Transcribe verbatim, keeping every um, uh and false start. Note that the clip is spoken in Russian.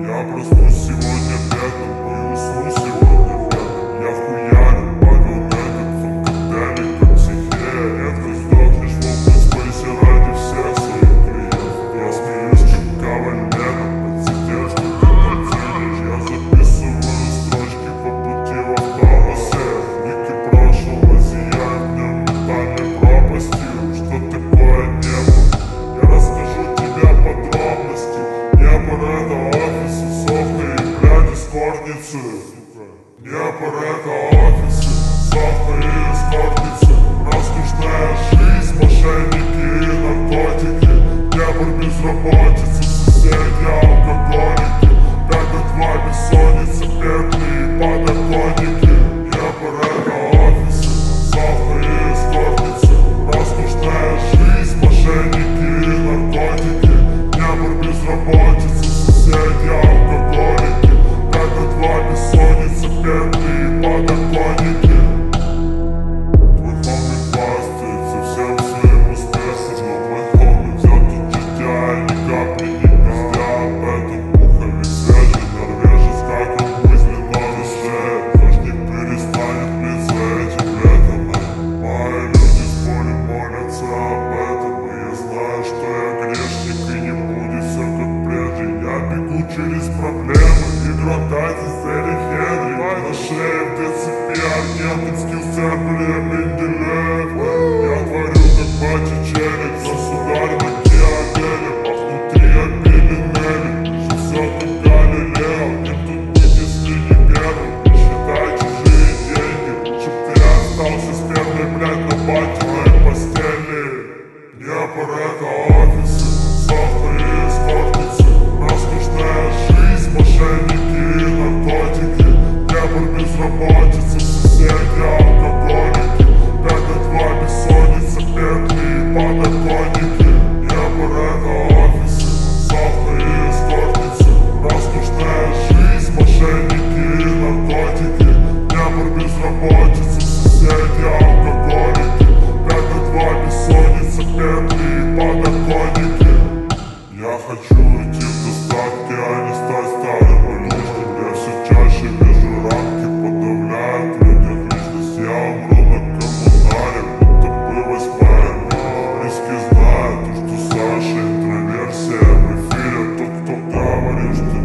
Я проснусь сегодня пятым и усну сегодня пятым. Я вхуярю, падаю на этот фанкадели, как психея. Редко сдохнешь в open space ради всех своих клиентов. Я смеюсь, как кавалером, подсидешь, что ты подценишь. Я записываю строчки по пути в автобусе. Вики прошлого зияют в нем метальной пропастью. Что такое небо? Я расскажу тебе подробности. Небо это офисы, софты и бляди скорницы. Небо это офисы, софты и эскортницы. Роскошная жизнь, мошенники и наркотики. Небо безработицы, соседи алкоголики. Пятый два бессонница, петли и подоконники. Небо это офисы, софты и эскортницы. Роскошная жизнь, мошенники и наркотики. Небо безработицы, соседи алкоголики. Пятый два бессонница, петли и подоконники. Твой хоми хвастает совсем своим успехом, но мой хоми взял тут житя и ни капли не пиздя. Об этом пуховик свежий, норвежец, как он мысленно шея. Дождик перестанет лить за этим летом. Мои люди с поля молятся об этом, и я знаю, что я грешник, и не будет все как прежде. Я бегу через проблемы, игрокати с Эри Хенри. На шее в ДЦП аргентинский церкви Менделеев. Я творю как батя челик, государь на диаделе. А внутри обили Нелли, же все как Галилео. Кем тут быть, если не первым? Не считай чужие деньги, лучше б ты остался с первой, блядь, на батиной постели. Небо это офисы, софты и эскортницы. Роскошная жизнь, мошенники и наркотики. Небо безработицы, соседи алкоголики. Пятый два бессонница, петли и подоконники. Небо это офисы, софты и эскортницы. Роскошная жизнь, мошенники и наркотики. Небо безработицы, соседи алкоголики. Пятый два бессонница, петли и подоконники. Я хочу уйти в достатке, а не стать старым и нужным. Я все чаще вижу рамки, подавляют в людях личность. Я умру на коммунале, будто бы восьмая мила. Близкие знают, что Саша интроверсия в эфире. Тот, кто говорит, что